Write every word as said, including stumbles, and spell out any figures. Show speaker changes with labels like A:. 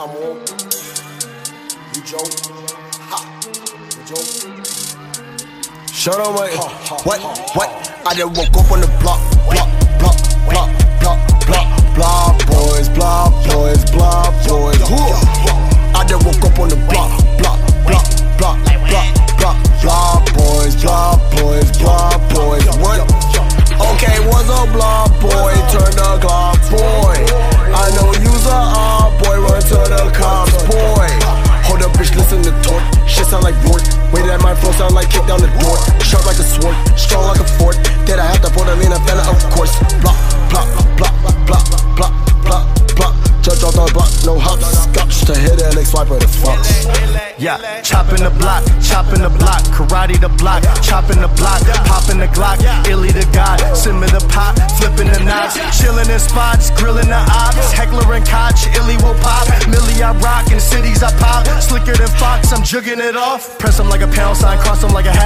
A: Come on. You joke. Ha. You joke. Shut up, mate. What? What? I just woke up on the block. Block, block, block, block, block, block, boys, block, boys, block, boys. I just woke up on the block. Block, block, block, block, block, block, boys, block, boys, block, boys. What? Okay, what's up, block, boy? Turn the Glock, boy. I know you's a ah, boy. Run to the cops, boy. Hold up, bitch, listen to talk. Shit sound like Rourke. Way that my flow sound like kick down the door. Sharp like a sword, strong like a fort. Did I have to put him in a fella? Of course. Block, block, block, block, block, block, block. Judge off the block, no hops. Scotch to hit it, like swiper the fox.
B: Yeah, chopping the block, chopping the block, karate the block, chopping the block, popping the Glock, illy the god, simmer the pot, flipping the knots, chilling in spots, grilling the ops, heckler and Koch, illy will pop, Millie I rock, in cities I pop, slicker than Fox, I'm jugging it off, press them like a pound sign, cross them like a hat.